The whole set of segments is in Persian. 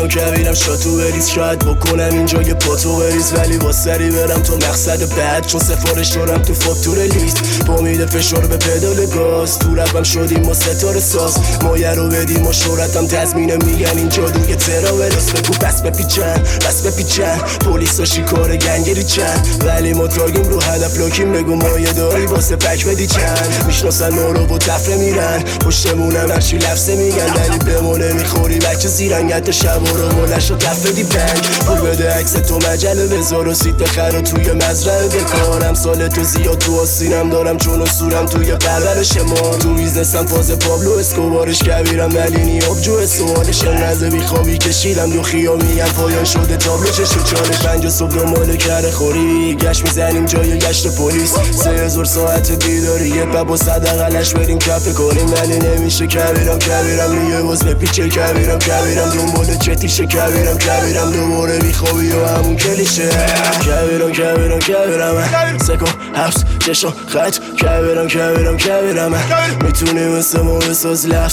کبیرم شاتو بریز، شاید بکنم اینجا یه پاتو بریز، ولی با سری برم تو مقصد بعد، چون سفارش دارم تو فاکتور لیست. با امید فشار به پدال گاز، تو رپم شدیم ما ستاره ساز، مایه رو بدیم و شهرتم تضمینه، میگن این جادوی تراولاس. بگو بس بپیچن پلیسا شکار گنگری چند، ولی ما تاگیم رو هدف لاکیم. بگو مایه داری واسه پک بدی چند، میشناسن ما رو با تفره میرن، پشتمونم هرچی لفظه میگن، ولی به ما نمیخوری بچه زیرنگت شبا رو ملش رو تفره دی بنگ. پول بده عکس تو مجله بذار و سیت بخر توی مزرعه بکارم، سال تو زیاد تو آسینم دارم چون اصورم توی پرورش ما. تو بیزنسم فاز پابلو اسکوبارش کبیرم، ولی نیاب جو سوالش انقدر بیخوابی کشیدم دو خیامی هم پایان شده تابلو. چشو 4-5 صبح دنبال کره خوری، گشت میزنیم جای گشت پلیس، 3000 ساعت بیداری، یه پا با صدقلش بریم کف کنیم، ولی نمیشه. کبیرم میگه باز بپیچه، کبیرم دنبال چتیشه، کبیرم دوباره بیخوابی و همون کلیشه. کبیرم سکو حبس چشم خط، کبیرم میتونی مثل ما بساز لفظ،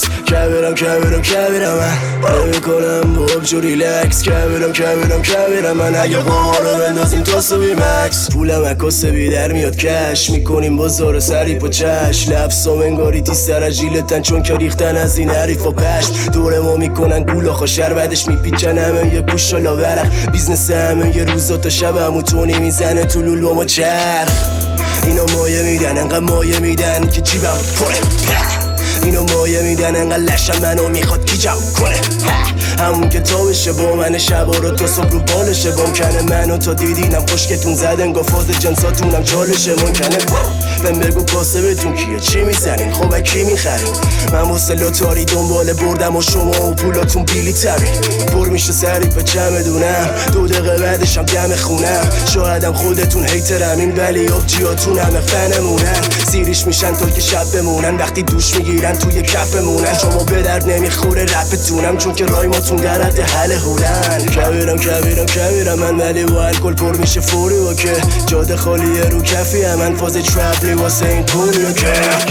کبیرم نمیکنم با ابجو ریلکس، کبیرم من اگه قمارو بندازیم تاسو بی مکس، پولم اکاسه بی در میاد کش، میکنیم بازار سری پا چش، لفظام انگاری تیز سر جیلتن چون که ریختن از این حریف و پشت، دوره ما میکنن گول آخا شر بعدش میپیچن همه یه گوشالا ورق، بیزنس همه یه روزا تا شب همو تونی میزنه تو لول با ما چرخ. اینا مایه میدن انقدر مایه میدن که جیبم پره، اینو مایه میدن انقدر لشم منو میخواد گیجم کنه، همون که تا بشه با من شبا رو تا صبح رو بالشه، ممکنه منو تا دیدینم خوشکتون زدن گفاز جنساتونم چالشه، ممکنه بهم بگو کاسه بهتون کیه چی میزنین خب کی میخرین، من واسه لاتاری دنبال بردم و شما و پولاتون بیلی تری پر میشه سری به چمدونم، 2 دقیقه بعدشم دم خونم، شایدم خودتون هیترم این ولی آبجیاتون همه فنمونن، سیریش میشن تا که شب بمونن، وقتی دوش میگیرن توی کفمونن، شما به درد نمیخوره رپتونم چون که رایماتون در حد حل هولن. کبیرم من ولی با الکل پر میشه فوری و که جاده خالیه رو کفی من فاز ترپلی واسه این پولیو که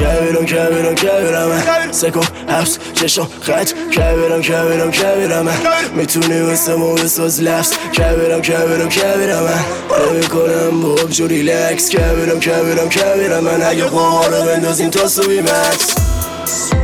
کبیرم من سکو حبس چشم خط، کبیرم من میتونی مثل ما بساز لفظ، کبیرم من نمیکنم با ابجو ریلکس، کبیرم من اگه قمارو بندازیم تاسو بی مکس.